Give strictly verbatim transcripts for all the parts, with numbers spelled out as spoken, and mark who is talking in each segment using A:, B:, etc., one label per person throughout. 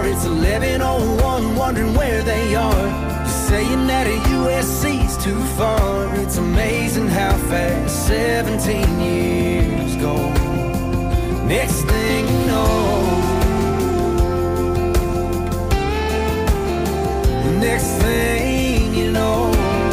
A: car. It's eleven oh one, wondering where they are. You're saying that a U S C's too far. It's amazing how fast seventeen years go. Next thing you know, next thing you know,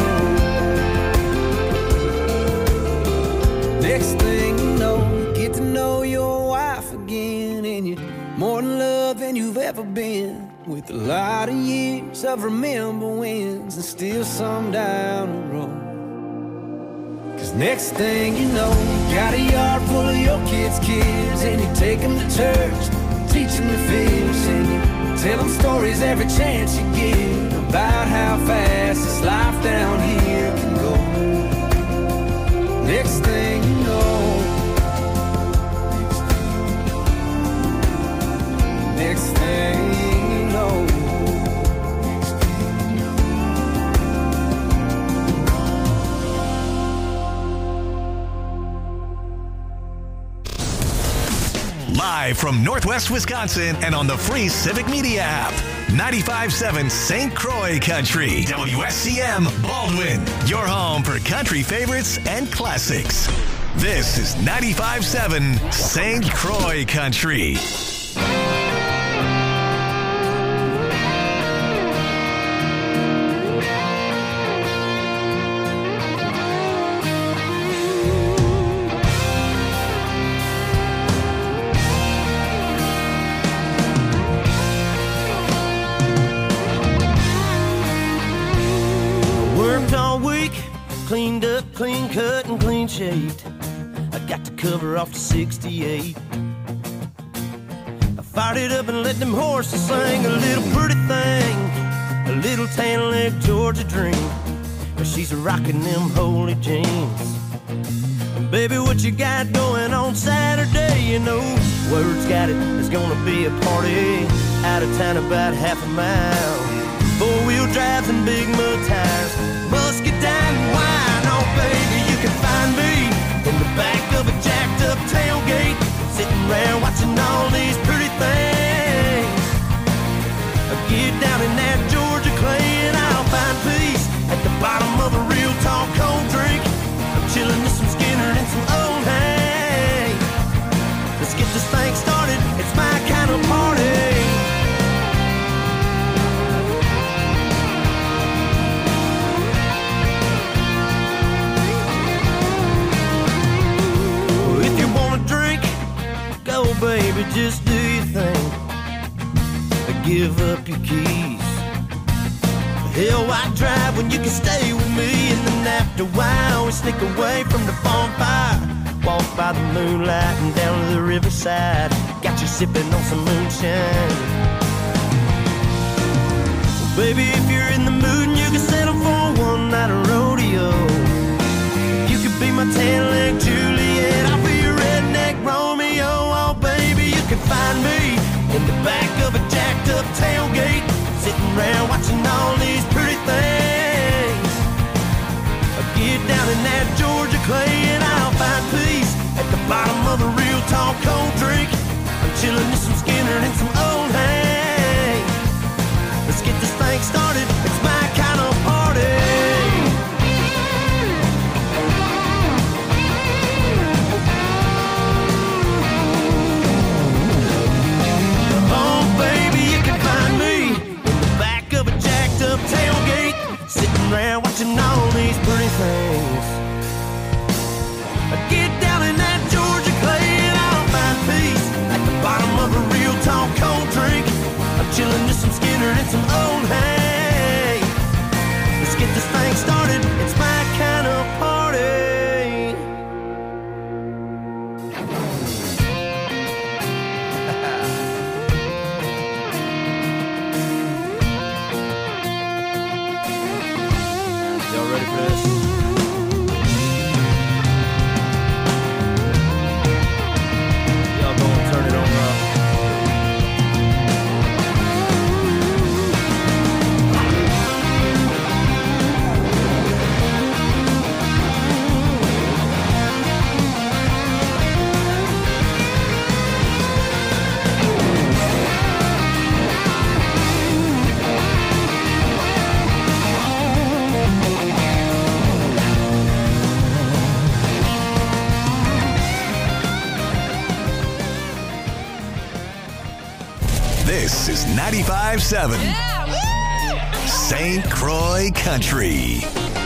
A: next thing you know, you get to know your wife again, and you're more in love than you've ever been. With a lot of years of remember wins and still some down the road. Cause next thing you know, you got a yard full of your kids' kids, and you take them to church, teach them to fish, and you tell them stories every chance you get about how fast this life down here can go. Next thing you know, next thing you know,
B: live from Northwest Wisconsin and on the free Civic Media app. ninety-five point seven Saint Croix Country. W S C M Baldwin. Your home for country favorites and classics. This is ninety-five point seven Saint Croix Country.
C: Cleaned up, clean cut, and clean shaved. I got the cover off the sixty-eight. I fired it up and let them horses sing. A little pretty thing, a little tan leg Georgia dream. But she's rocking them holy jeans. And baby, what you got going on Saturday? You know, word's got it, there's gonna be a party out of town about half a mile. Four-wheel drives and big mud tires, musket down and wine. Oh, baby, you can find me in the back of a jacked-up tailgate, sitting around watching all these pretty things. I get down in that Georgia clay and I'll find peace at the bottom of a real tall cold drink. I'm chilling with some Skinner and some Old Hay. Let's get this thing started, it's my kind of party. Baby, just do your thing. Give up your keys. Hell, why drive when you can stay with me? And then after a while, we sneak away from the bonfire. Walk by the moonlight and down to the riverside. Got you sipping on some moonshine. Well, baby, if you're in the mood and you can settle for one night of rodeo, you could be my tan-leg Juliet. I'll be your redneck Romeo. Oh, baby, you can find me in the back of a jacked-up tailgate, sitting around watching all these pretty things. I get down in that Georgia clay and I'll find peace at the bottom of a real tall cold drink. I'm chilling with some Skinner and some Old Hay. Let's get this thing started, it's my kind of party.
B: This is ninety-five seven Saint Croix Country.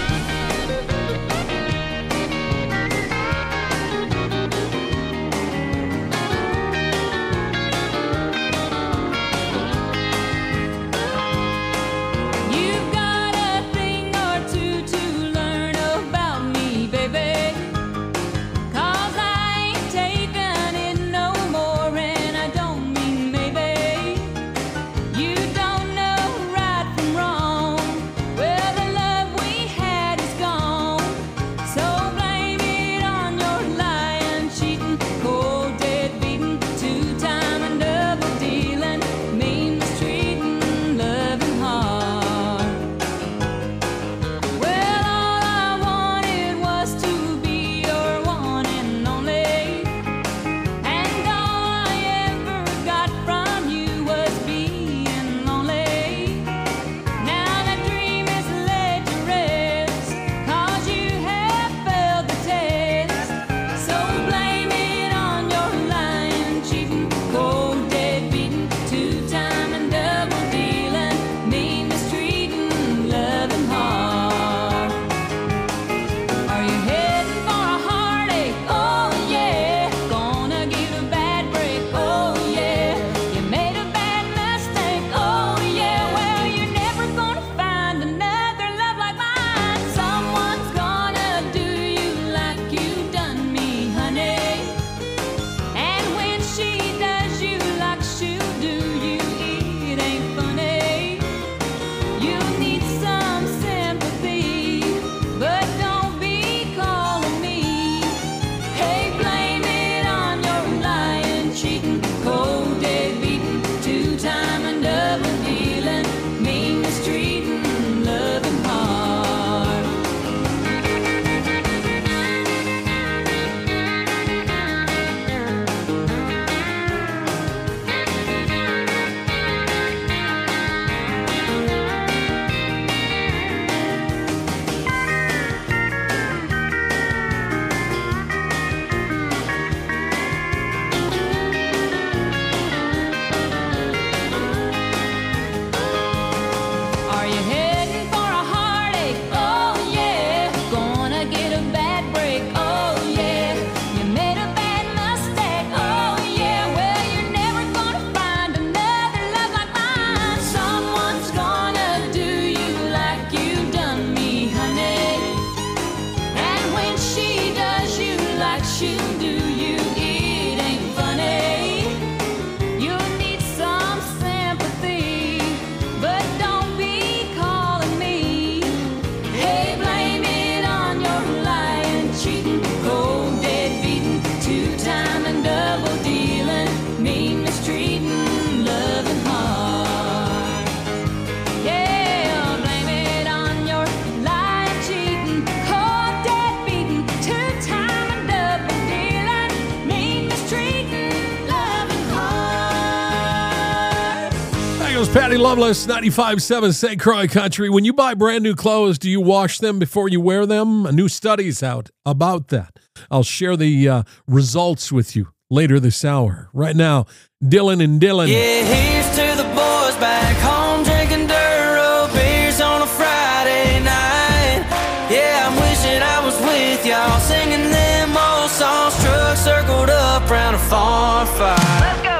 D: Patty Loveless, ninety-five seven Saint Croix Country. When you buy brand new clothes, do you wash them before you wear them? A new study's out about that. I'll share the uh, results with you later this hour. Right now, Dylan and Dylan.
E: Yeah, here's to the boys back home drinking Duro beers on a Friday night. Yeah, I'm wishing I was with y'all singing them old songs, trucks circled up round a farm fire. Let's go.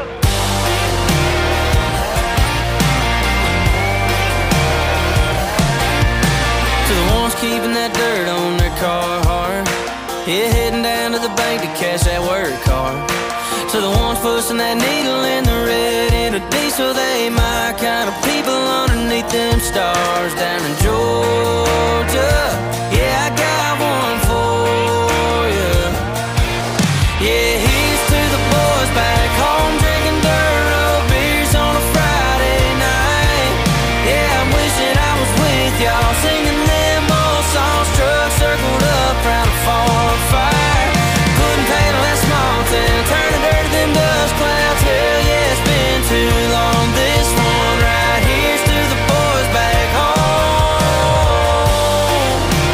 E: Keeping that dirt on their car hard. Yeah, heading down to the bank to cash that work card. To the ones pushing that needle in the red in a diesel, they my kind of people underneath them stars down in Georgia. Yeah, I got one for you. Yeah, here's to the boys back home drinking Duro beers on a Friday night. Yeah, I'm wishing I was with y'all singing songs, trucks circled up round a farm fire. Couldn't paddle that small town, turning dirt to them dust clouds. Hell yeah, it's been too long. This one right here's to the boys back home.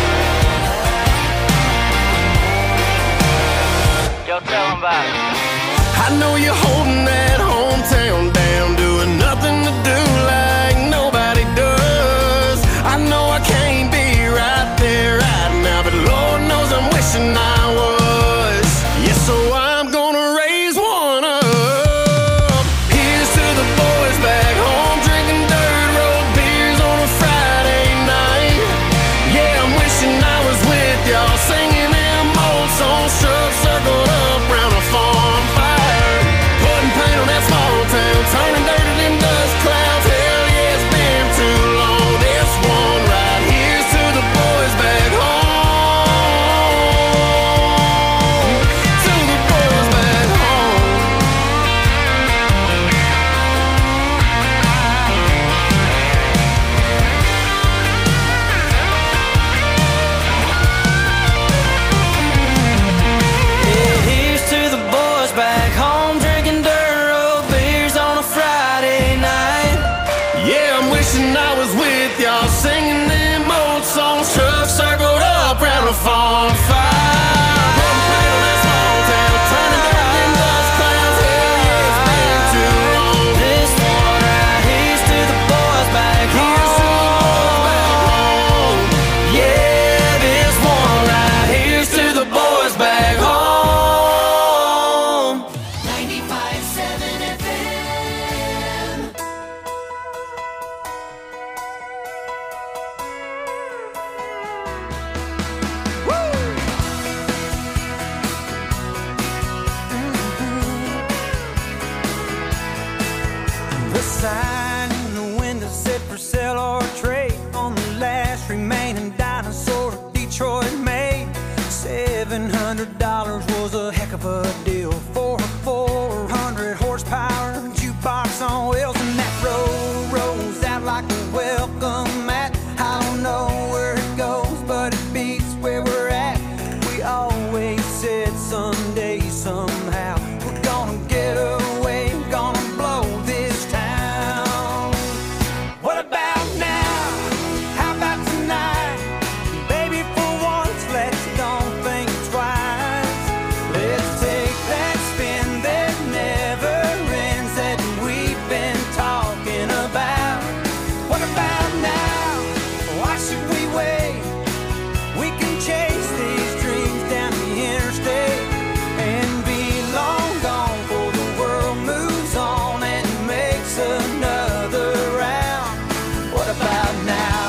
A: said for sale or trade on the last remaining dinosaur Detroit made. Seven hundred dollars was a heck of a deal for a four hundred horsepower jukebox on wheels, and that road rolls out like a welcome mat. I don't know where it goes, but it beats where we're at. We always said someday, somehow, we're gonna get away, gonna blow this town. What about now? How about tonight? Baby, for once, let's don't think twice. Let's take that spin that never ends that we've been talking about. What about now? Why should we wait? We can chase these dreams down the interstate and be long gone before the world moves on and makes another round. What about now?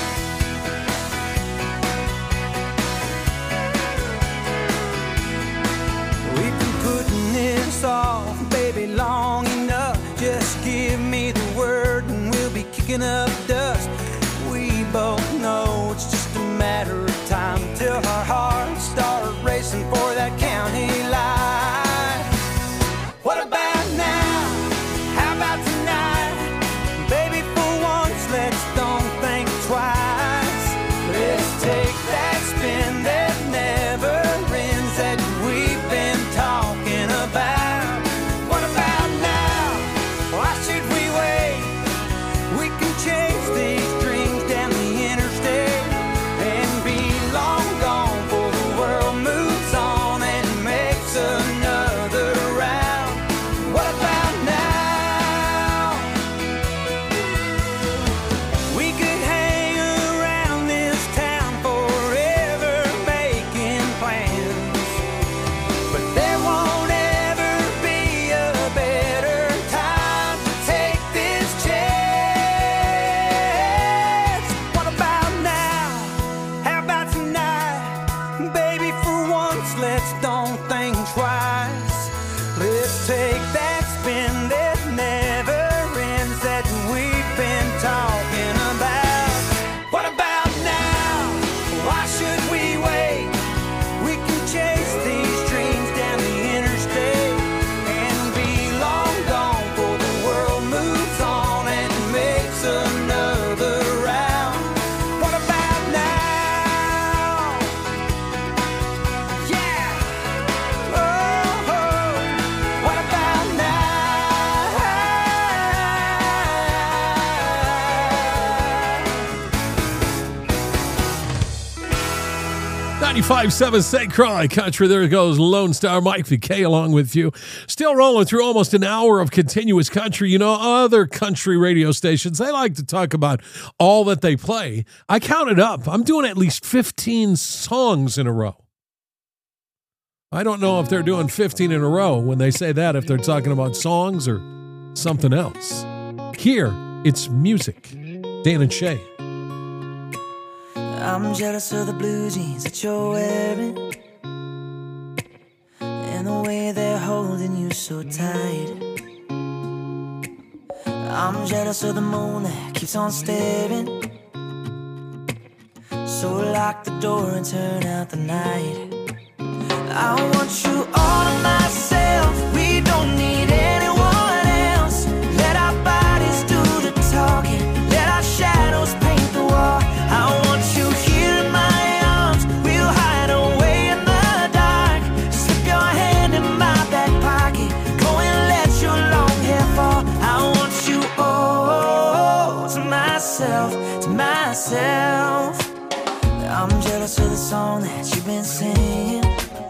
A: We've been putting this off, baby, long enough. Just give me the word and we'll be kicking up dust. We both know it's just a matter of time till our hearts start racing for that county line. What about now? How about tonight? Baby, for once, let's don't think twice. Let's take that spin that never ends that we've been talking about. What about now? Why should we wait? We can chase these dreams down the interstate and be long gone before the world moves on and makes another round. What about now? We could hang around this town forever making plans, but there won't ever be a better time to take this chance. What about now? How about tonight? Baby, for once, let's don't think twice. Let's take that spin that never ends that we've been talking about. What about now? Why should we wait? We can chase these dreams down the interstate and be long gone before the world moves on and makes another round. What about now? Yeah. Oh, oh. What about now?
D: ninety-five seven Saint Croix Country. There goes Lone Star Mike V K along with you. Still rolling through almost an hour of continuous country. You know, other country radio stations, they like to talk about all that they play. I counted up. I'm doing at least fifteen songs in a row. I don't know if they're doing fifteen in a row when they say that, if they're talking about songs or something else. Here, it's music. Dan and Shay.
F: I'm jealous of the blue jeans that you're wearing and the way they're holding you so tight. I'm jealous of the moon that keeps on staring. So lock the door and turn out the night. I want you all to myself. We don't need anyone else. Let our bodies do the talking. Let our shadows paint the wall. I want you here in my arms. We'll hide away in the dark. Slip your hand in my back pocket. Go and let your long hair fall. I want you all to myself, to myself. I'm jealous of the song that you've been singing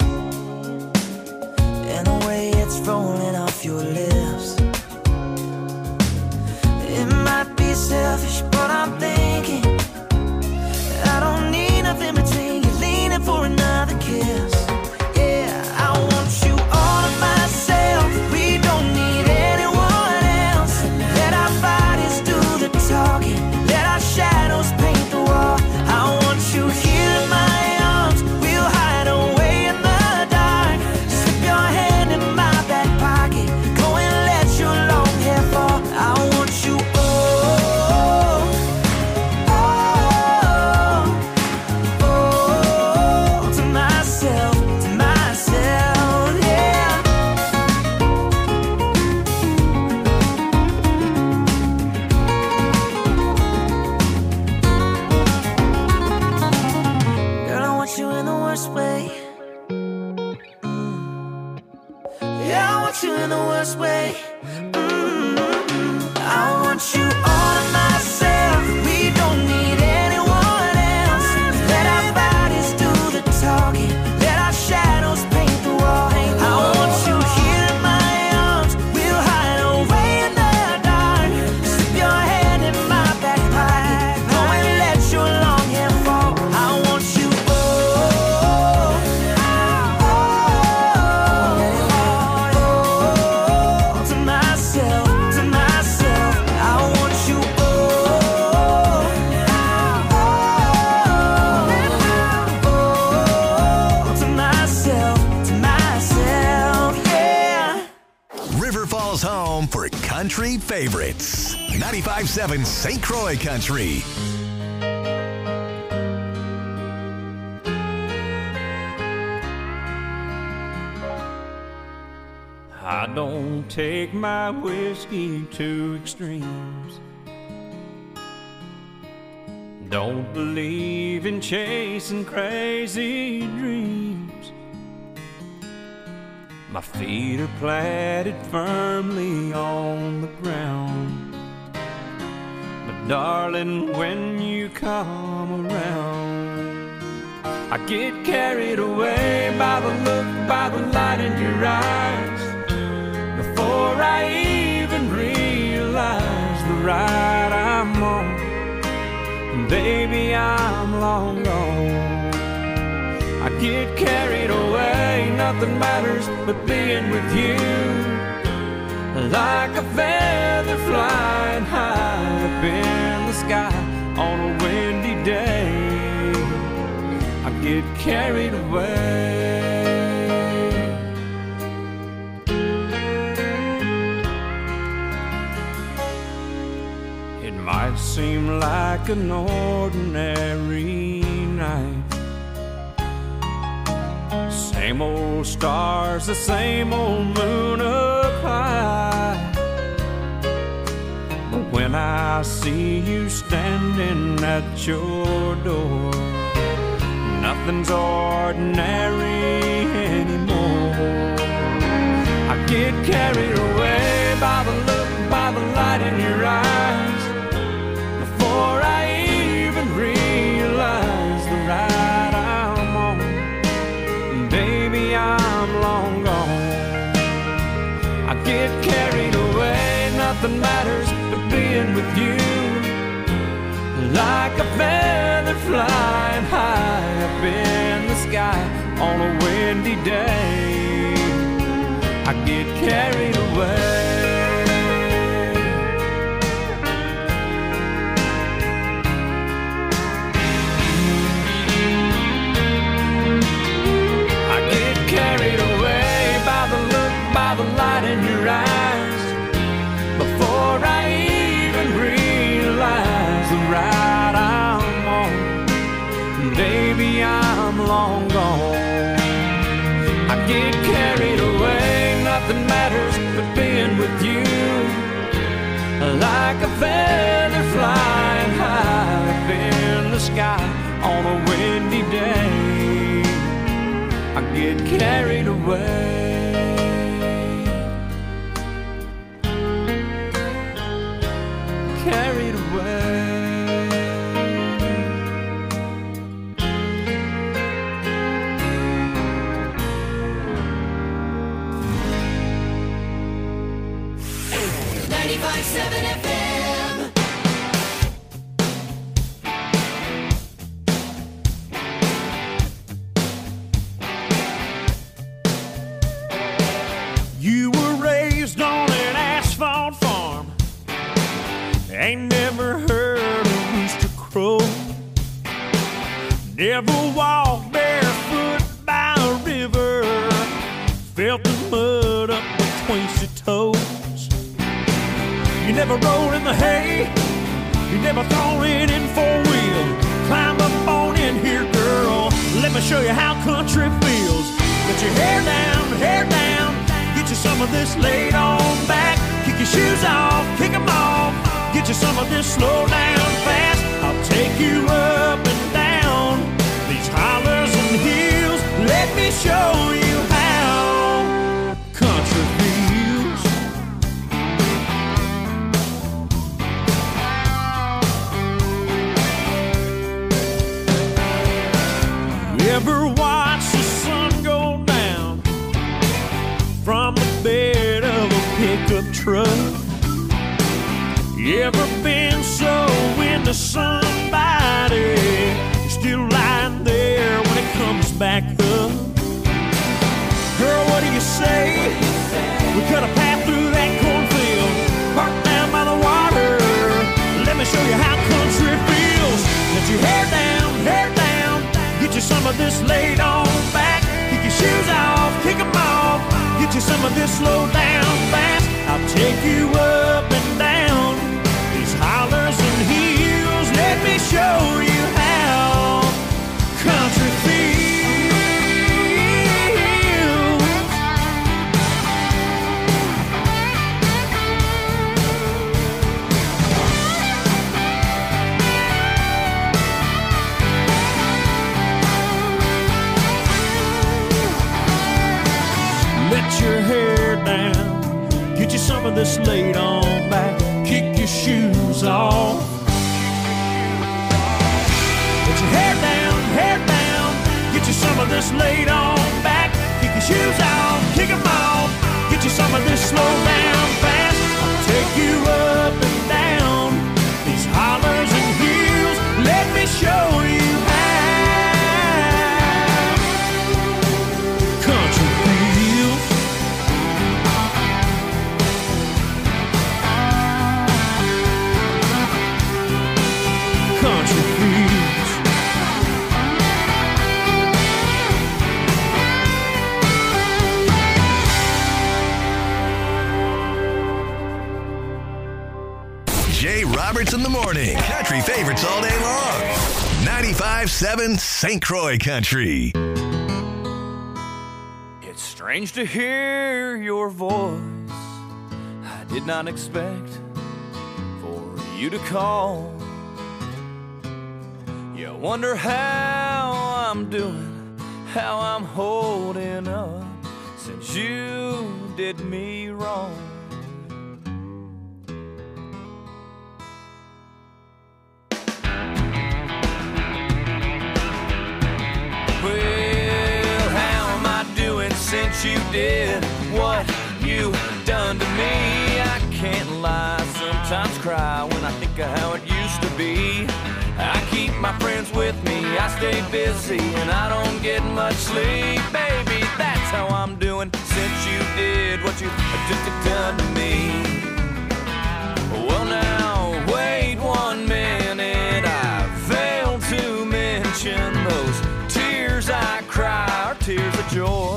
F: and the way it's rolling off your lips. It might be selfish, but I'm thinking I don't need nothing between you, leaning for another kiss. Yeah, I want you all to myself. We don't need anyone else. Let our bodies do the talking. Let our shadows paint the wall. I want you here in my arms. We'll hide away in the dark. Slip your hand in my back pocket. Go and let your long hair fall. I want you all this way. Mm-hmm. I want you all to myself. We don't need anyone else. Let our bodies do the talking. Let our shadows paint the wall. I want you here in my arms. We'll hide away in the dark. Slip your hand in my back pocket. Go and let your long hair fall. I want you oh, oh, oh, to myself, to myself. I want you oh, oh, to myself, to myself, yeah.
B: River Falls home for country favorites. ninety-five point seven Saint Croix Country.
G: I don't take my whiskey to extremes. Don't believe in chasing crazy dreams. My feet are planted firmly on the ground. But darling, when you come around, I get carried away by the look, by the light in your eyes. Before I even realize the ride I'm on, baby, I'm long gone. I get carried away, nothing matters but being with you. Like a feather flying high up in the sky on a windy day, I get carried away. It might seem like an ordinary night. Same old stars, the same old moon up high. But when I see you standing at your door, nothing's ordinary anymore. I get carried away by the look, by the light in your eyes. Before I even realize the ride I'm on, baby, I'm long gone. I get carried away, nothing matters but being with you. Like a feather flying high up in the sky on a windy day, I get carried away. Carried away by the look, by the light in your eyes. Before I even realize the ride I'm on, baby, I'm long gone. I get carried away, nothing matters but being with you. Like a feather flying high up in the sky on a windy day, I get carried away. Carried away.
H: ninety-five point seven F M.
G: You were raised on an asphalt farm, ain't never heard a rooster crow. Never walked barefoot by a river, felt the mud up between your toes. You never rolled in the hay, you never thrown it in four-wheel. Climb up on in here, girl, let me show you how country feels. Get your hair down, hair down, get you some of this laid on back. Kick your shoes off, kick them off, get you some of this slow down fast. I'll take you up and down these hollers and hills. Let me show you how country feels. ever watch the sun go down from the bed of a pickup truck? You ever been so into somebody you're still lying there when it comes back up? Girl, what do you say? We cut a path through that cornfield, parked down by the water. Let me show you how country feels. Let your hair down, hair down, get you some of this laid on back. Kick your shoes off, kick them off, get you some of this slow down fast. I'll take you up and down these hollers and hills. Let me show you how country feels. Let your hair down, get you some of this laid on back, kick your shoes off. Let your hair down, hair down, get you some of this laid on back, kick your shoes off, kick them off, get you some of this slow down fast. I'll take you up and down these hollers and hills. Let me show you how country feels. Country feels.
B: Jay Roberts in the morning. Country favorites all day long. ninety-five seven Saint Croix Country.
H: It's strange to hear your voice. I did not expect for you to call. You wonder how I'm doing, how I'm holding up since you did me wrong. Well, how am I doing since you did what you done to me? I can't lie, sometimes cry when I think of how it used to be. I keep my friends with me, I stay busy, and I don't get much sleep. Baby, that's how I'm doing since you did what you done to me. Well now, wait one minute, I failed to mention those tears I cry are tears of joy,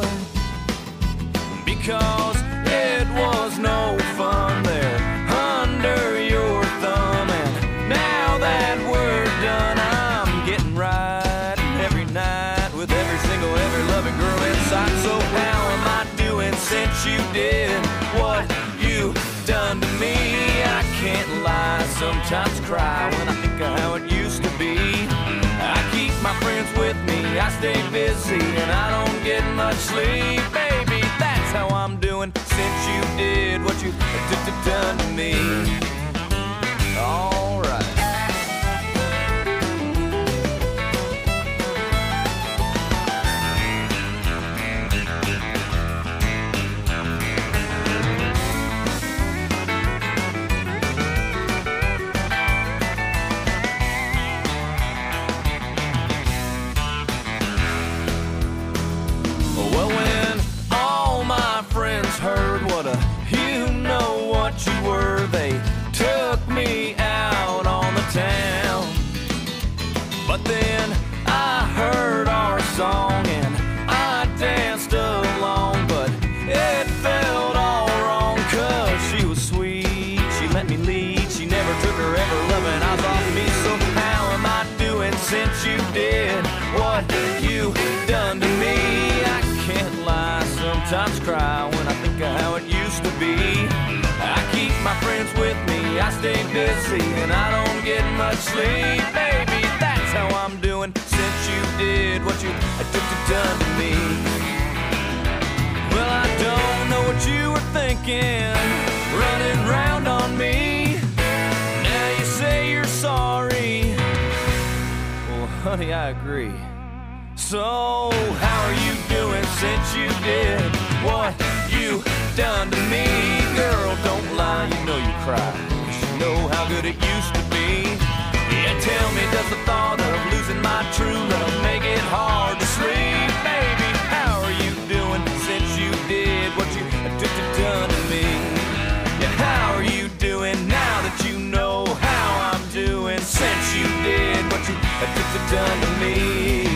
H: because it was no fun there under your thumb. And now that we're done, I'm getting right every night with every single, every loving girl in sight. So how am I doing since you did what you done to me? I can't lie, sometimes cry when I think of how it used to be. I keep my friends with me, I stay busy, and I don't get much sleep. Baby, that's how I'm doing since you did what you done to me. All right. Well, when all my friends heard what a you know what you were, they took me out on the town. But then I heard our song and I danced along, but it felt all wrong, cause she was sweet, she let me lead, she never took her ever loving eyes off me. So how am I doing since you did what you done to me? I can't lie, sometimes cry when I think of how it used to be. I keep my friends with me, I stay busy, and I don't get much sleep. Baby, that's how I'm doing since you did what you done to me. Well, I don't know what you were thinking, running round on me. Now you say you're sorry. Well, honey, I agree. So, how are you doing since you did what you done to me? Girl, don't lie, you know you cry. You should know how good it used to be. Yeah, tell me, does the thought of losing my true love make it hard to sleep? Baby, how are you doing since you did what you took to done to me? Yeah, how are you doing now that you know how I'm doing since you did what you took to done to me?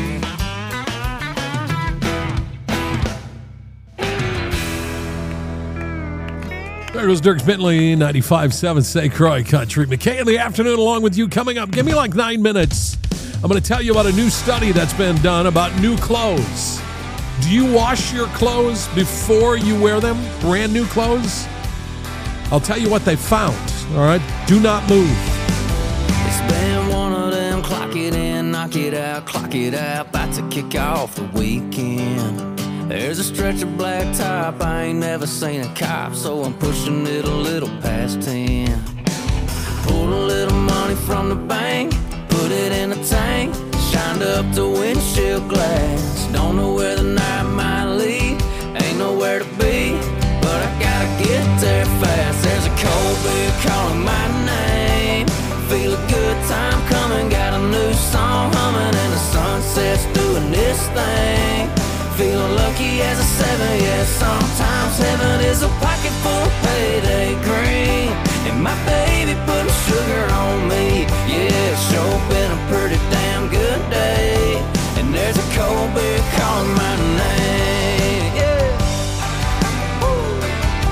D: There goes Dierks Bentley, ninety-five point seven Saint Croix Country. McKay in the afternoon along with you coming up. Give me like nine minutes. I'm going to tell you about a new study that's been done about new clothes. Do you wash your clothes before you wear them? Brand new clothes? I'll tell you what they found, all right? Do not move.
E: It's been one of them clock it in, knock it out, clock it out, about to kick off the weekend. There's a stretch of black top, I ain't never seen a cop, so I'm pushing it a little past ten. Pulled a little money from the bank, put it in a tank, shined up the windshield glass. Don't know where the night might lead, ain't nowhere to be, but I gotta get there fast. There's a cold beer calling my name, feel a good time coming, got a new song humming, and the sunset's doing this thing. Feeling lucky as a seven, yeah, sometimes heaven is a pocket full of payday green. And my baby putting sugar on me, yeah, it's sure been a pretty damn good day. And there's a cold beer calling my name, yeah. Woo.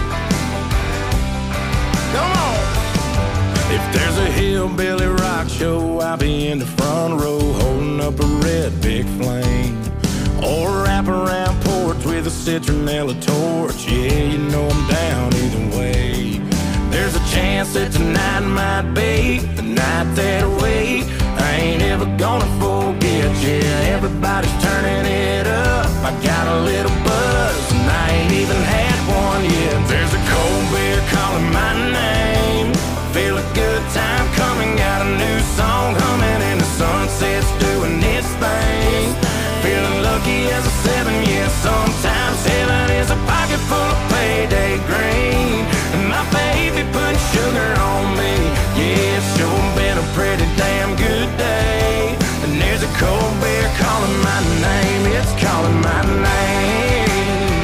E: Come on!
C: If there's a hillbilly rock show, I'll be in the front row holding up a red big flame. Or wrap around porch with a citronella torch. Yeah, you know I'm down either way. There's a chance that tonight might be the night that I wait. I ain't ever gonna forget. Yeah, everybody's turning it up. I got a little buzz and I ain't even had one yet. There's a cold beer calling my name. Feel a good time coming, got a new song humming, and the sunset's doing its thing. Feeling lucky as a seven, yeah, sometimes heaven is a pocket full of payday green. And my baby putting sugar on me, yeah, it's sure been a pretty damn good day. And there's a cold beer calling my name, it's calling my name.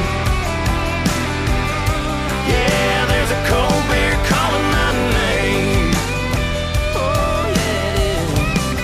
C: Yeah, there's a cold beer calling my name.
E: Oh, yeah, it is.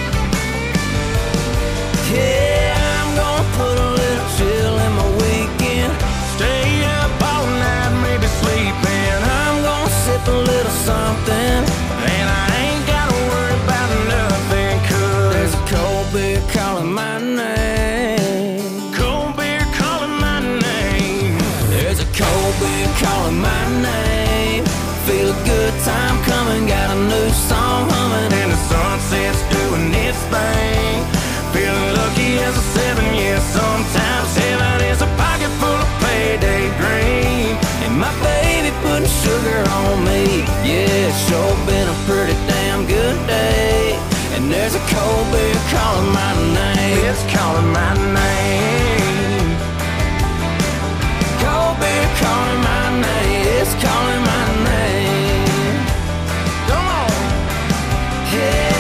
E: Yeah. Put a little chill in my weekend.
C: Stay up all night, maybe sleeping.
E: I'm gonna sip a little something,
C: and I ain't gotta worry about nothing, 'cause
E: there's a cold beer calling my name.
C: Cold beer calling my name.
E: There's a cold beer calling my name. Feel a good time coming, got a new song humming,
C: and the sunset's doing its thing. Feeling lucky as a seven, yeah, sometimes heaven is a pocket full of payday green.
E: And my baby putting sugar on me, yeah, it's sure been a pretty damn good day. And there's a cold beer calling my name,
C: it's calling my name.
E: Cold beer calling my name, it's calling my name.
C: Come on!
E: Yeah.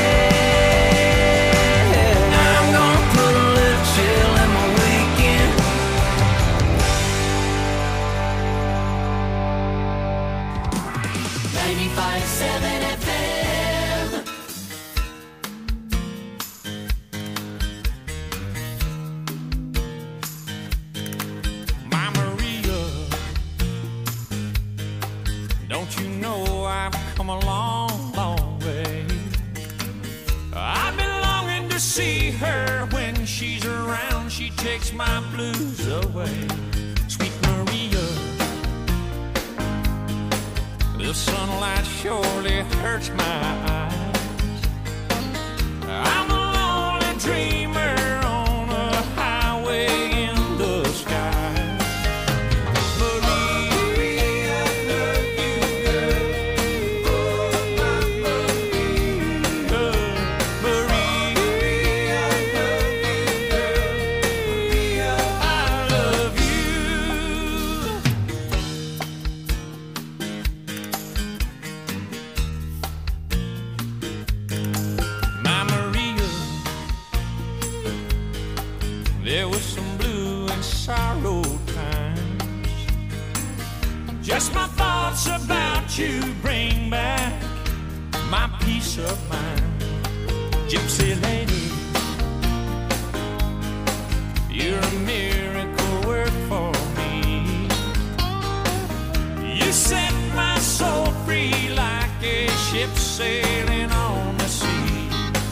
F: ninety-five point seven F M.
G: My Maria, don't you know I've come a long, long way? I've been longing to see her. When she's around, she takes my blues away. Sweet Maria, the sunlight surely hurts my eyes. I'm a lonely dreamer on a highway in the sky. Maria, I love you, girl. Oh, I love you, girl. Maria, I love you, girl. Just my thoughts about you bring back my peace of mind. Gypsy lady, you're a miracle work for me. You set my soul free like a ship sailing on the sea.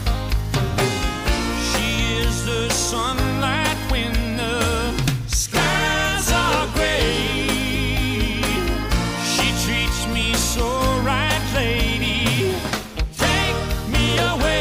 G: She is the sunlight when the skies are gray. She treats me so right, lady. Take me away.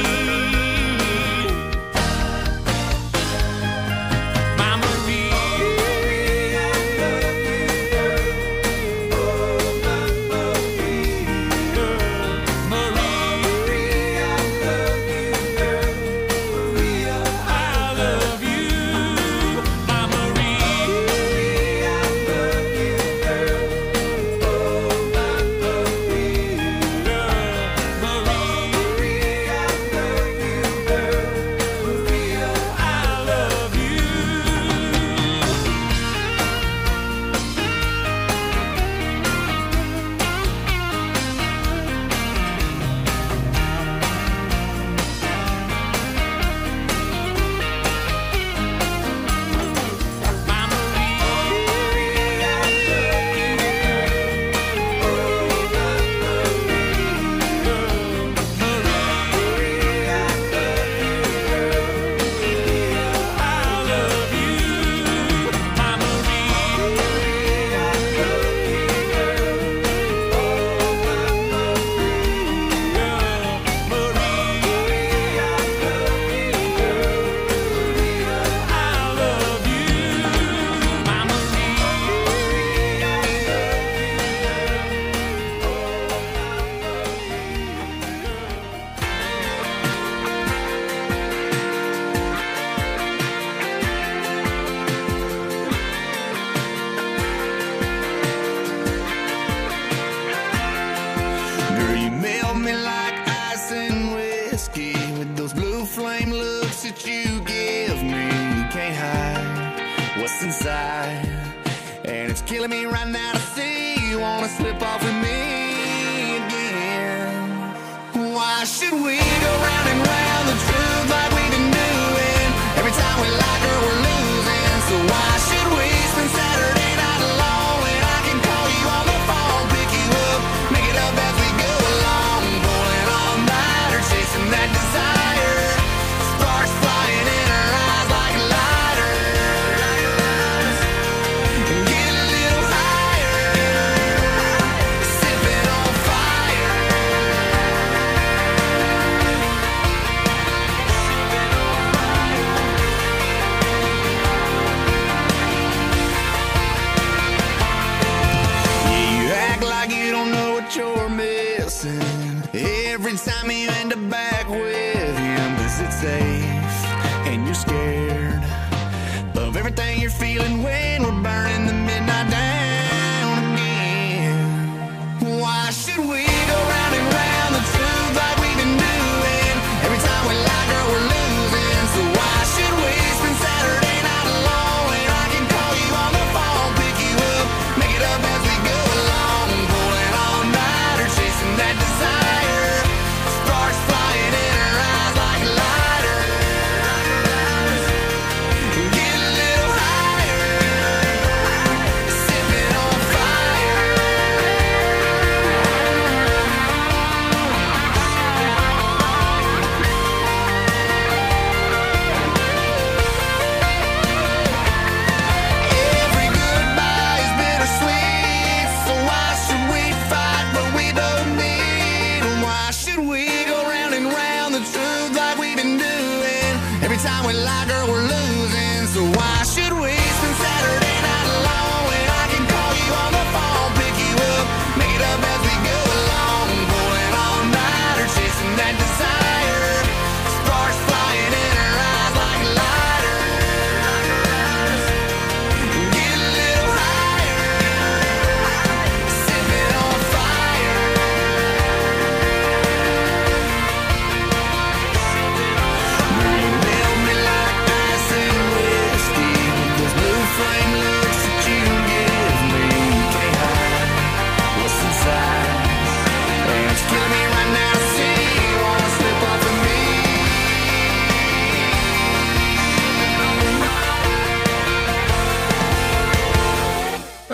I: Killing me right now to see you wanna slip off with me again. Why should we go round and round the truth like we've been doing? Every time we like her, we're losing. So why should we spend Saturday night alone when I can call you on the phone, pick you up, make it up as we go along, pulling all nighter, chasing that desire, sparks flying in our eyes like lighters. Get a little higher, sipping on fire. Yeah, you act like you don't know what you're missing every time you end up back with him, 'cause it's safe and you're scared of everything you're feeling when we're burning the midnight down again. Why should we go round and round the truth like we've been doing? Every time we like her, we're losing. So why should we spend Saturday night alone when I can call you on the phone, pick you up, make it up as we go along, pulling all nighter, chasing that desire, sparks flying in our eyes like lighters. Get a little higher, sipping on fire. Every goodbye is bittersweet, so why should we fight what we don't need? And why should we go round and round the truth like we've been doing? Every time we like her, we're losing. So why should we spend Saturday night alone when I can call you on the phone, pick you up, make it up as we go along, pulling all nighter, chasing that desire, sparks flying in our eyes like lighters. Get a little higher, sipping on fire. Girl, you melt me like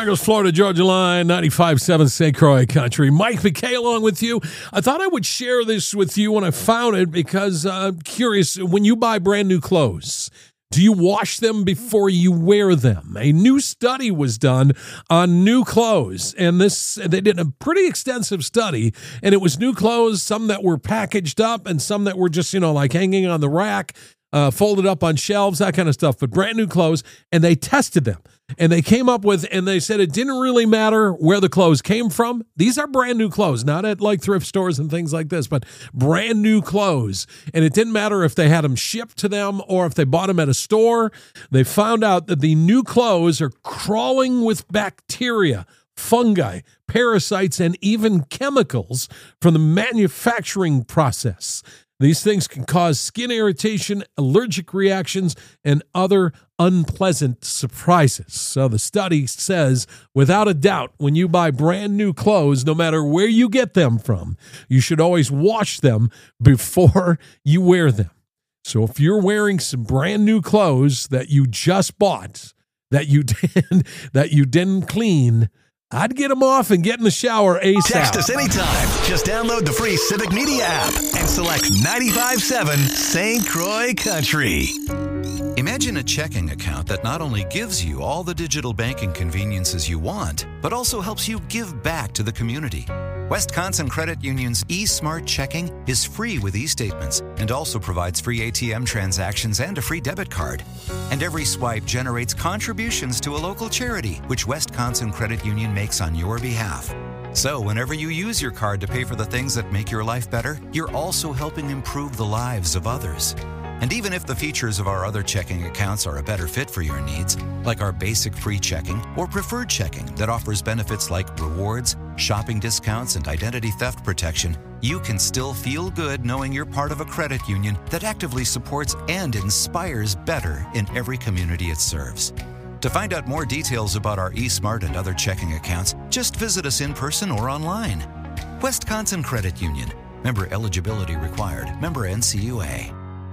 D: There goes Florida Georgia Line, ninety-five point seven Saint Croix Country. Mike McKay along with you. I thought I would share this with you when I found it because uh, I'm curious, when you buy brand new clothes, do you wash them before you wear them? A new study was done on new clothes, and this they did a pretty extensive study, and it was new clothes, some that were packaged up and some that were just, you know, like hanging on the rack, uh, folded up on shelves, that kind of stuff, but brand new clothes, and they tested them. And they came up with, and they said it didn't really matter where the clothes came from. These are brand new clothes, not at like thrift stores and things like this, but brand new clothes. And it didn't matter if they had them shipped to them or if they bought them at a store. They found out that the new clothes are crawling with bacteria, fungi, parasites, and even chemicals from the manufacturing process. These things can cause skin irritation, allergic reactions, and other unpleasant surprises. So the study says, without a doubt, when you buy brand new clothes, no matter where you get them from, you should always wash them before you wear them. So if you're wearing some brand new clothes that you just bought, that you did, that you didn't clean, I'd get them off and get in the shower ASAP.
B: Text us anytime. Just download the free Civic Media app and select ninety-five point seven Saint Croix Country.
J: Imagine a checking account that not only gives you all the digital banking conveniences you want, but also helps you give back to the community. Wisconsin Credit Union's eSmart Checking is free with e-statements and also provides free A T M transactions and a free debit card. And every swipe generates contributions to a local charity, which Wisconsin Credit Union makes on your behalf. So whenever you use your card to pay for the things that make your life better, you're also helping improve the lives of others. And even if the features of our other checking accounts are a better fit for your needs, like our basic free checking or preferred checking that offers benefits like rewards, shopping discounts, and identity theft protection, you can still feel good knowing you're part of a credit union that actively supports and inspires better in every community it serves. To find out more details about our eSmart and other checking accounts, just visit us in person or online. Wisconsin Credit Union. Member eligibility required. Member N C U A.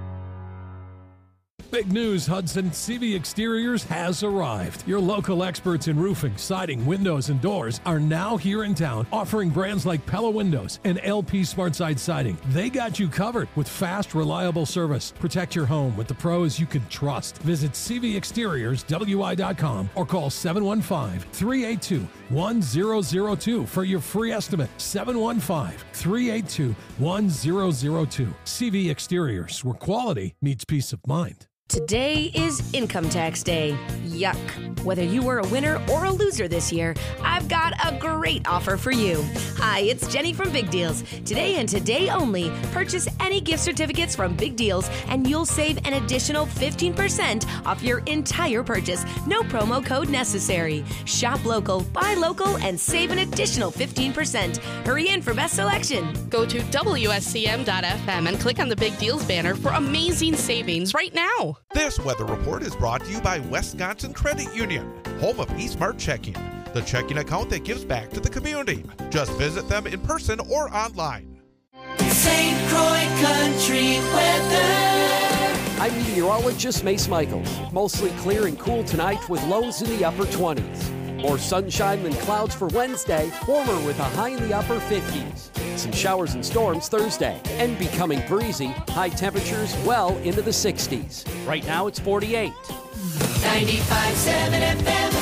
D: Big news, Hudson. C V Exteriors has arrived. Your local experts in roofing, siding, windows, and doors are now here in town, offering brands like Pella Windows and L P SmartSide Siding. They got you covered with fast, reliable service. Protect your home with the pros you can trust. Visit C V Exteriors W I dot com or call seven one five, three eight two, one zero zero two for your free estimate. seven one five, three eight two, one zero zero two. C V Exteriors, where quality meets peace of mind.
K: Today is Income Tax Day. Yuck. Whether you were a winner or a loser this year, I've got a great offer for you. Hi, it's Jenny from Big Deals. Today and today only, purchase any gift certificates from Big Deals and you'll save an additional fifteen percent off your entire purchase. No promo code necessary. Shop local, buy local, and save an additional fifteen percent. Hurry in for best selection.
L: Go to W S C M dot F M and click on the Big Deals banner for amazing savings right now.
M: This weather report is brought to you by Wisconsin Credit Union, home of eSmart Checking, the checking account that gives back to the community. Just visit them in person or online.
F: Saint Croix Country weather.
N: I'm meteorologist Mace Michaels. Mostly clear and cool tonight with lows in the upper twenties. More sunshine than clouds for Wednesday, warmer with a high in the upper fifties. Some showers and storms Thursday, and becoming breezy, high temperatures well into the sixties. Right now it's forty-eight.
F: ninety-five point seven F M.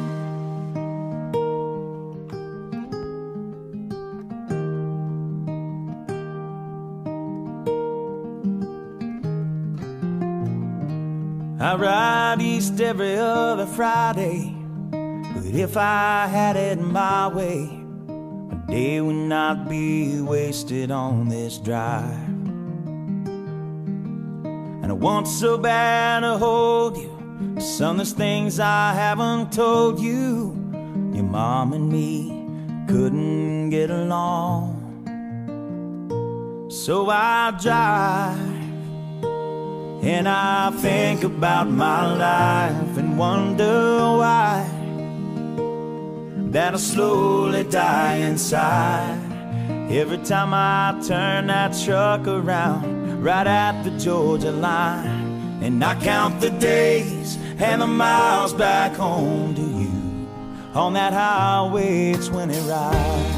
O: I ride east every other Friday, but if I had it my way, my day would not be wasted on this drive. And I want so bad to hold you, some of the things I haven't told you. Your mom and me couldn't get along, so I drive and I think about my life and wonder why that I slowly die inside every time I turn that truck around right at the Georgia line. And I count the days and the miles back home to you. on that highway twenty ride.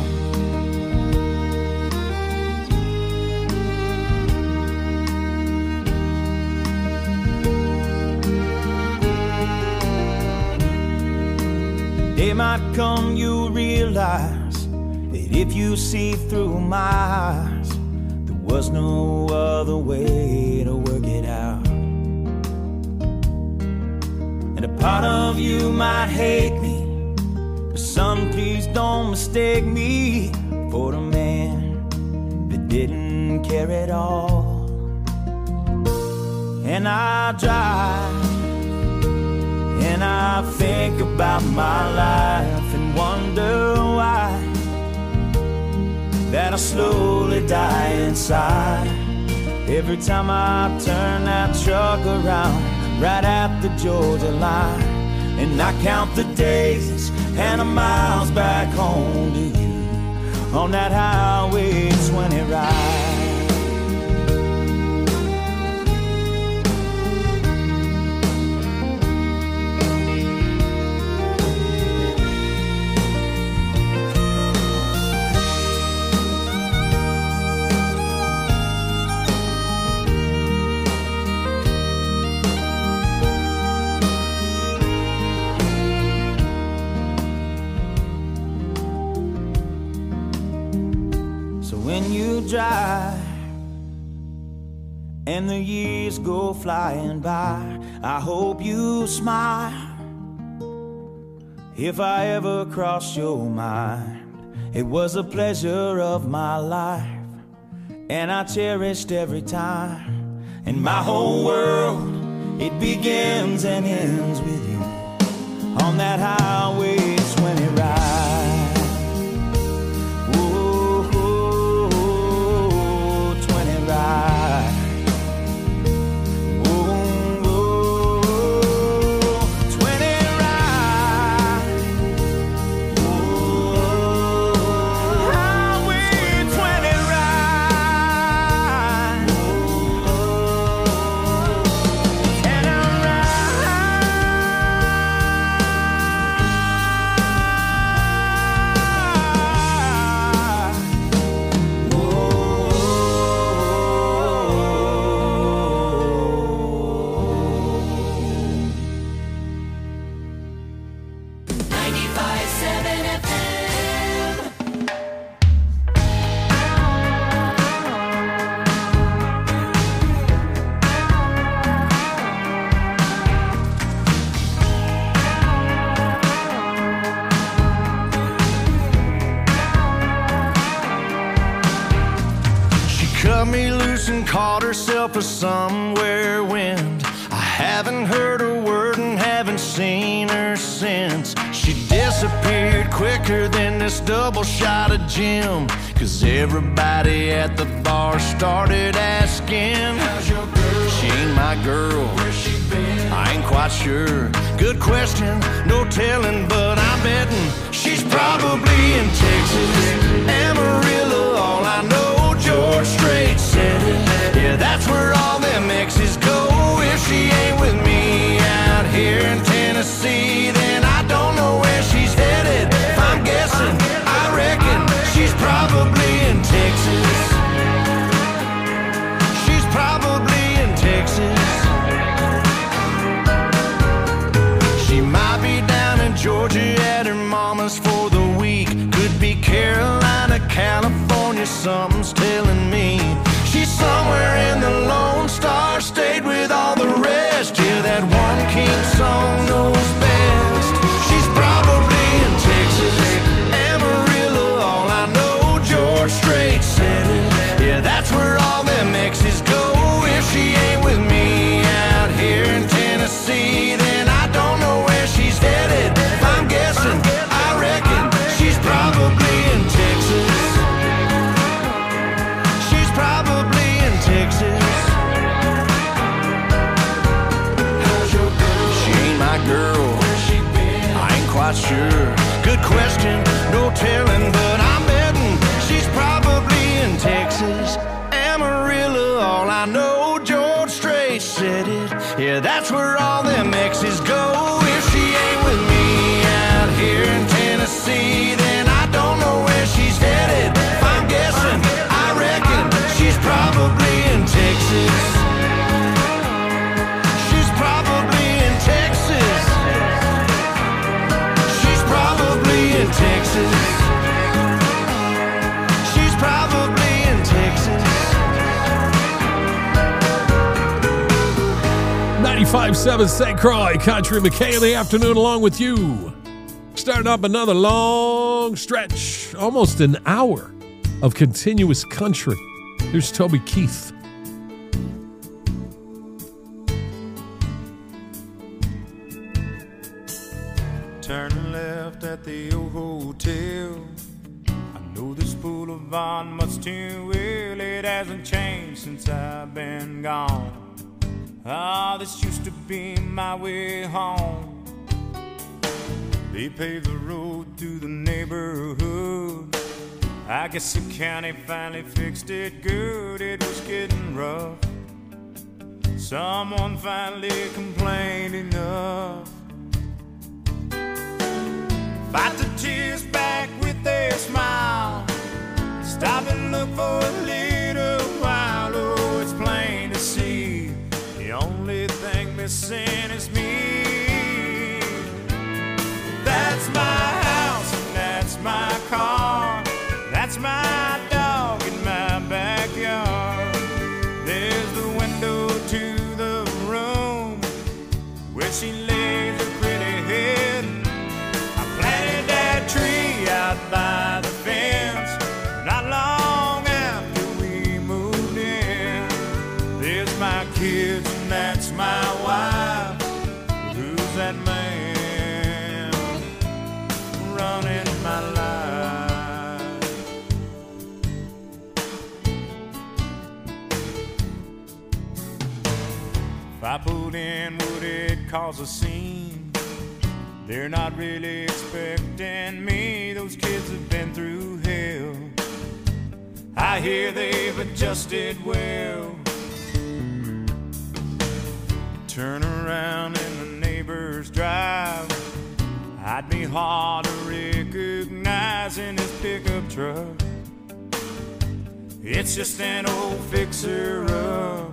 O: Day might come, you'll realize that if you see through my eyes, there was no other way to work it out. And a part of you might hate me, but son, please don't mistake me for a man that didn't care at all. And I drive and I think about my life and wonder why that I slowly die inside every time I turn that truck around right at the Georgia line. And I count the days and the miles back home to you on that highway twenty ride. Drive and the years go flying by, I hope you smile if I ever cross your mind. It was a pleasure of my life, and I cherished every time. And my whole world, it begins and ends with you on that highway twenty ride.
C: Caught herself a somewhere wind. I haven't heard a word and haven't seen her since. She disappeared quicker than this double shot of gin, 'cause everybody at the bar started asking, how's your girl? She ain't my girl. Where's she been? I ain't quite sure. Good question, no telling, but I'm betting she's probably in Texas, Amarillo. All I know, George Strait said it. Yeah, that's where all them exes go. If she ain't with me out here in Tennessee, then I don't know where she's headed. If I'm guessing, I reckon she's probably in Texas. She's probably in Texas. She might be down in Georgia at her mama's for the week. Could be Carolina, California, something's telling me. She's somewhere in the Lone Star State with all the rest. Yeah, that one king song knows best. She's probably in Texas, Amarillo. All I know, George Strait said it. Yeah, that's where all them exes go. If she ain't with me out here in Tennessee, then I don't know where she's headed. If I'm guessing, I reckon she's probably in Texas. Probably in Texas. How's your girl? She ain't my girl. Where's she been? I ain't quite sure. Good question, no telling, but I'm betting she's probably in Texas, Amarillo. All I know, George Strait said it. Yeah, that's where all them exes go. If she ain't with me out here in Texas.
O: Texas. She's probably in Texas. She's probably in Texas. She's probably in Texas.
D: ninety-five point seven Saint Croix Country. McKay in the afternoon along with you. Starting up another long stretch, almost an hour of continuous country. Here's Toby Keith.
O: Turn left at the old hotel. I know this boulevard much too well. It hasn't changed since I've been gone. Ah, this used to be my way home. They paved the road through the neighborhood. I guess the county finally fixed it good. It was getting rough. Someone finally complained enough. Fight the tears back with a smile. Stop and look for a little while. Oh, it's plain to see. The only thing missing is me. That's my house and that's my car. That's my dog in my backyard. There's the window to the room where she lays her pretty head. I planted that tree out by the fence not long after we moved in. There's my kids and that's my wife. Who's that man running my life? If I pulled in, would it cause a scene? They're not really expecting me. Those kids have been through hell. I hear they've adjusted well. Turn around in the neighbor's drive. I'd be hard to recognize in his pickup truck. It's just an old fixer-up.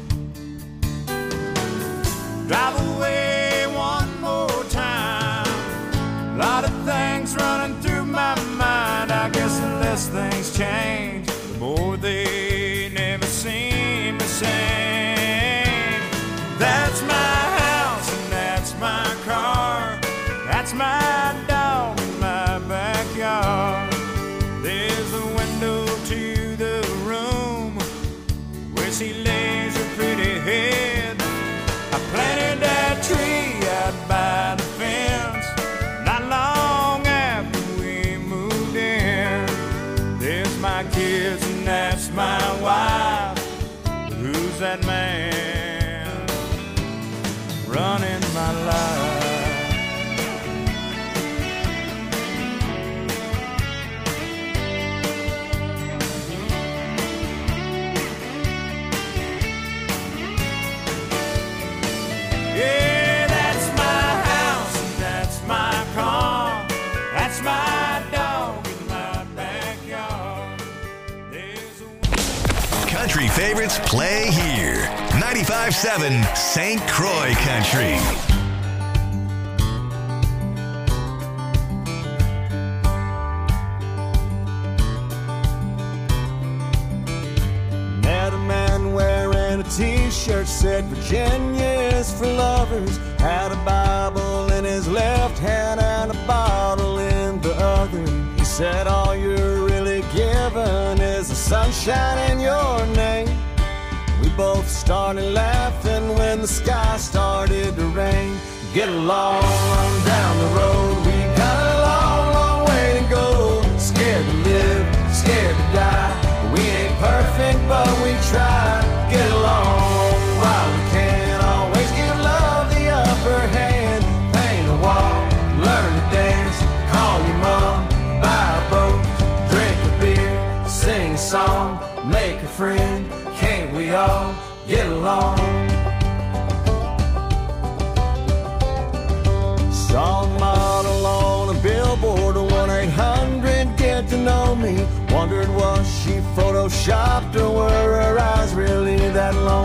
O: Drive away one more time. A lot of things running through my mind. I guess the less things change, the more they never seem the same. That's my house and that's my car. That's my dog in my backyard. There's a window to the room where she lays her pretty head. I planted that tree out by the fence not long after we moved in. There's my kids and that's my wife. Who's that man running my life? Yeah, that's my house and that's my car. That's my dog in my backyard. There's a...
B: Country favorites play here. ninety-five point seven Saint Croix Country.
O: Met a man wearing a t-shirt said Virginia's for lovers. Had a Bible in his left hand and a bottle in the other. He said all you're really given is the sunshine in your name. We both started laughing when the sky started to rain. Get along on down the road. We got a long, long way to go. Scared to live, scared to die. We ain't perfect, but we try. Get along while we can. Always give love the upper hand. Paint a wall, learn to dance. Call your mom, buy a boat, drink a beer, sing a song, make a friend. Can't we all get along? Saw a model on a billboard, one eight hundred get to know me. Wondered was she photoshopped or were her eyes really that long?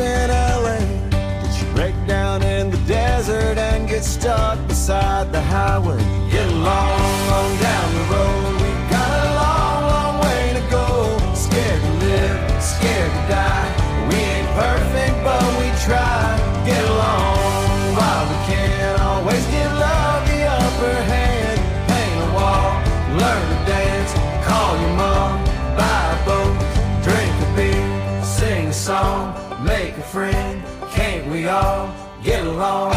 O: in L A? Did she break down in the desert and get stuck beside the highway? Get long, long down the road. We got a long, long way to go. Scared to live, scared to die. We ain't perfect, but we try. Get along while we can. Always give love the upper hand. Paint a wall, learn to dance. Call your mom, buy a boat, drink a beer, sing a song, make a friend. Can't we all get along?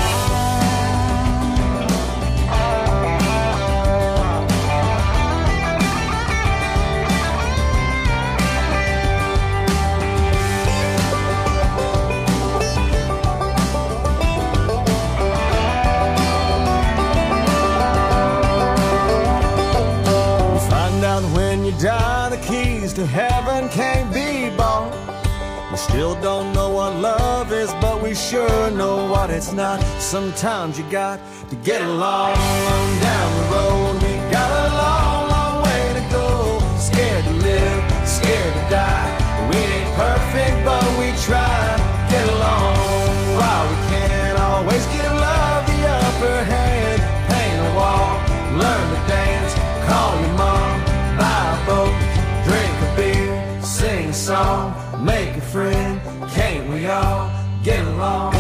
O: When you die, the keys to heaven can't be bought. We still don't know what love is, but we sure know what it's not. Sometimes you got to get along down the road. We got a long, long way to go. Scared to live, scared to die. We ain't perfect, but we try. Get along while we can. Always give love the upper hand. Paint a wall, learn to dance. Call your mom, buy a boat, drink a beer, sing a song, make a friend. Can't we all get along?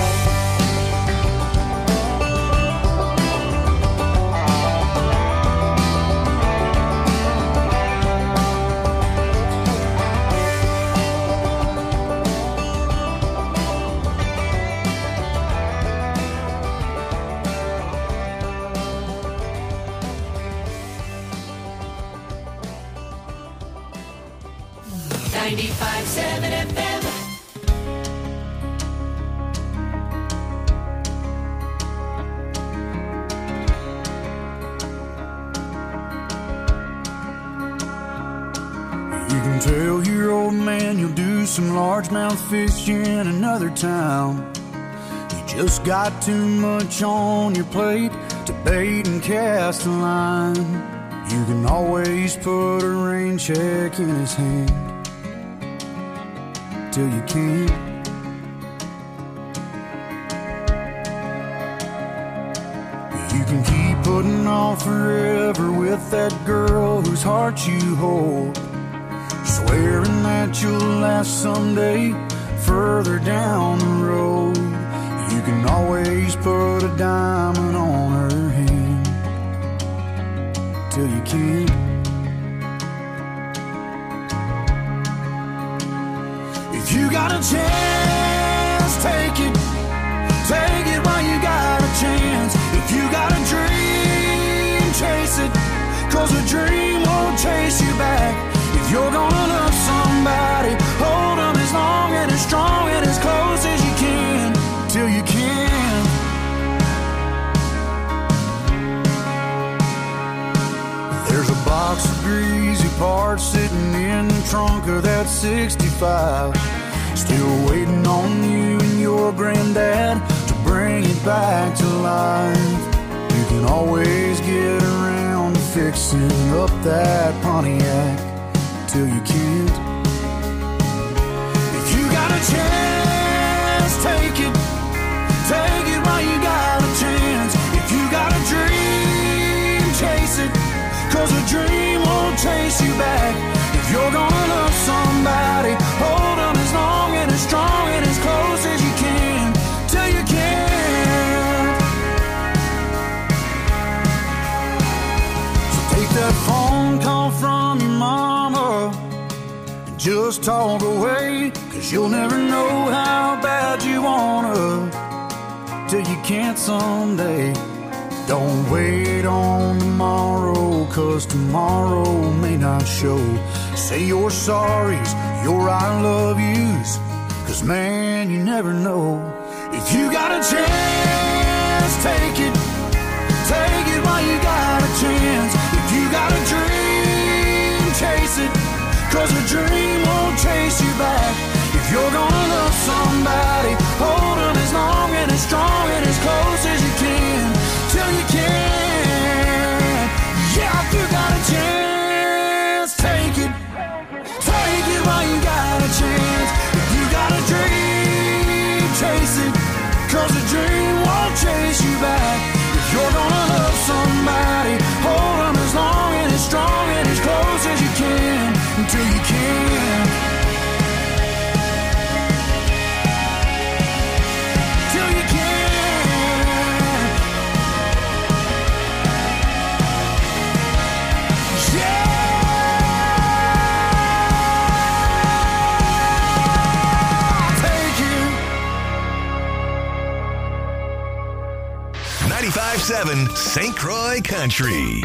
F: ninety-five seven F M.
P: You can tell your old man you'll do some largemouth fishing in another town. You just got too much on your plate to bait and cast a line. You can always put a rain check in his hand till you can't. You can keep putting off forever with that girl whose heart you hold, swearing that you'll last someday further down the road. You can always put a diamond on her hand till you can't. If you got a chance, take it. Take it while you got a chance. If you got a dream, chase it. Cause a dream won't chase you back. If you're gonna love somebody, hold them as long and as strong and as close as you can, till you can. There's a box of greasy parts sitting in the trunk of that sixty-five, still waiting on you and your granddad to bring it back to life. You can always get around to fixing up that Pontiac till you can't. If you got a chance, take it. Take it while you got a chance. If you got a dream, chase it. Cause a dream won't chase you back. If you're gonna love somebody, hold them as long and as strong and as close as you can, till you can. So take that phone call from your mama and just talk away. Cause you'll never know how bad you wanna till you can't someday. Don't wait on tomorrow, cause tomorrow may not show. Say your sorries, your I love yous, cause man, you never know. If you got a chance, take it. Take it while you got a chance. If you got a dream, chase it. Cause a dream won't chase you back. If you're gonna love somebody, hold them as long and as strong and as close as you can, till you can. Yeah, if you got a chance, take it. Take it while you got a chance. If you got a dream, until you can't. Till you can't. Yeah.
B: ninety-five point seven Saint Croix Country.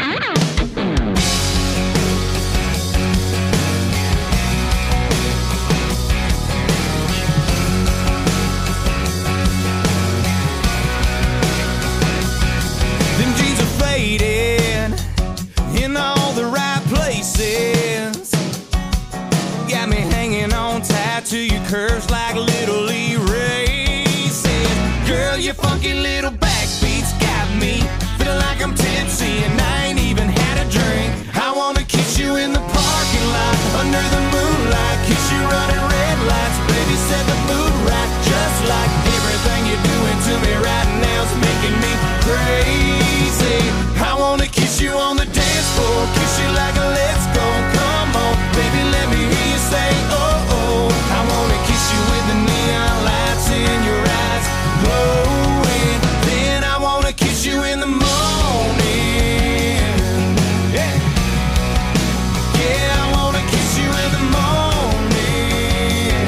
O: Them jeans are faded in all the right places. Got me hanging on tight to your curves like little erases. Girl, your funky little backbeats got me feeling like I'm tipsy and I ain't even had a drink. I wanna kiss you in the parking lot under the moonlight, kiss you running red lights, baby, set the mood right. Just like everything you're doing to me right now's making me crazy. I wanna kiss you on the dance floor, kiss you like a let's go. Come on, baby, let me hear you say oh oh. I wanna kiss you with the neon lights in your eyes glowing. Then I wanna kiss you in the morning. Yeah, yeah, I wanna kiss you in the morning.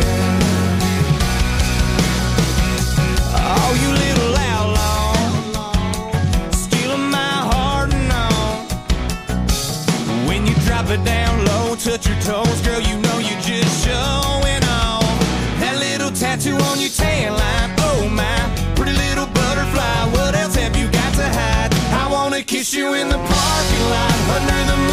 O: Oh, you little outlaw, stealing my heart and all. When you drop it down low, touch your toes, girl, you know you're just showing off. That little tattoo on your tan line, oh my, pretty little butterfly. What else have you got to hide? I wanna kiss you in the parking lot under the